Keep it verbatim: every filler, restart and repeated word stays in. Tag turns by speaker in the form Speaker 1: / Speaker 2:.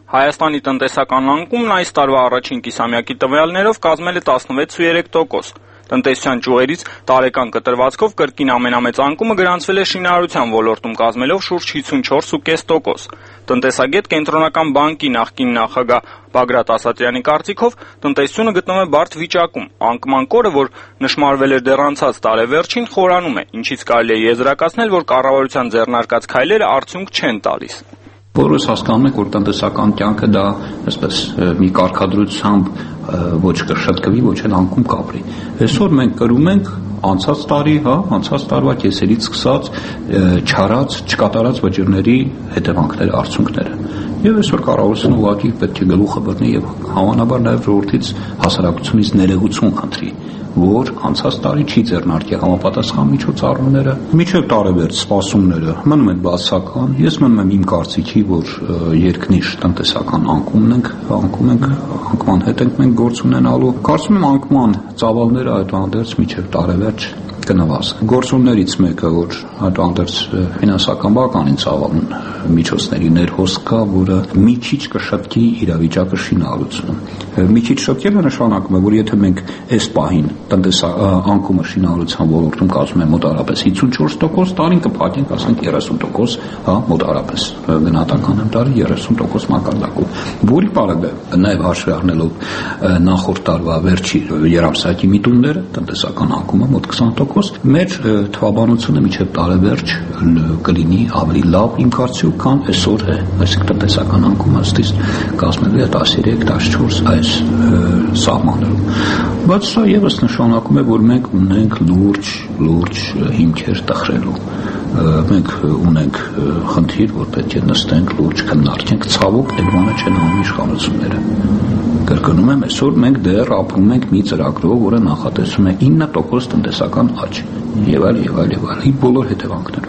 Speaker 1: Հայաստանի տնտեսական անկումն այս տարվա առաջին կիսամյակի տվյալներով կազմել է տասնվեց ու երեք տոկոս։ Տնտեսության ճյուղերից տարեկան կտրվածքով կրկին ամենամեծ անկումը գրանցվել է շինարարության ոլորտում, կազմելով շուրջ հիսունչորս կόμμα պենս տոկոս։ Տնտեսագետ Կենտրոնական բանկի նախկին նախագահ Բագրատ Ասատրյանի կարծիքով տնտեսությունը գտնվում է բարդ վիճակում։ Անկման կորը, որ նշմարվել էր դեռ անցած տարեվերջին, խորանում է, ինչից կարելի է եզրակացնել, որ կառավարության ձեռնարկած քայլերը արդյունք չեն տալիս։
Speaker 2: Բոլորս հասկանում ենք, որ տնտեսական կյանքը դա այսպես մի կարգադրությամբ ոչ կշտկվի, ոչ էլ անկում կապրի։ Այսօր մենք կրում ենք անցած տարի, հա, անցած տարվա կեսերից սկսած չարած, չկատարած վճիռների հետևանքները, արդյունքները։ Եվ այսօր կառավարությունը ուղղակի պետք է գլուխը բռնի եւ հավանաբար նաեւ ժողովրդից հասարակությունից ներեգություն խնդրի, որ անցած տարի չի ձեռնարկել համապատասխան միջոցառումները, միջև տարեվերջ սպասումները մնում են բացական։ Ես մնում եմ իմ կարծիքի, որ երկնիշ տնտեսական անկումն ենք, անկում ենք, անկման հետ ենք մենք գործ ունենալու։ Կարծում եմ անկման ծավալները այդուհանդերձ միջև տարեվերջ կնվազեն։ Գործոններից մեկը, որ այդուհանդերձ ֆինանսական բականին ծավալուն միջոցների ներհոսք կա, որը մի քիչ կշտկի իրավիճակը շինարարությունում։ Մի քիչ շտկելը նշանակում է, որ եթե մենք այս պահին անկումը շինարարության ոլորտում կազմում է մոտարապես հիսունչորս տոկոս, տարին կփակենք, ասենք երեսուն տոկոս, հա, մոտարապես գնահատական եմ տարի երեսուն տոկոս մակարդակով, որի պարագը նաև հաշվի առնելով նախորդ տարվա վերջի երամսյակի միտումները, տնտեսական անկումը մոտ քսան տոկոս, մեր թվաբանությունը մինչև տարեվերջ կլինի ավելի լավ իմ կարծիքով, քան այսօր է, այսինքն տնտեսական անկումը ըստ կազմելու է տասներեք տասնչորս այս սահմաններում։ Բայց սա ևս նշանակում է, որ մենք ունենք լուրջ, լուրջ հիմքեր տխրելու։ Մենք ունենք խնդիր, որ պետք է նստենք, լուրջ քննարկենք, ցավոք այդ բանը չեն անում իշխանությունները։ Կրկնում եմ, այսօր մենք դեռ ապրում ենք մի ծրագրով, որը նախատեսում է ինը տոկոս տնտեսական աճ, եւ այլ, եւ այլ, եւ այլ, բոլոր հետևանքները։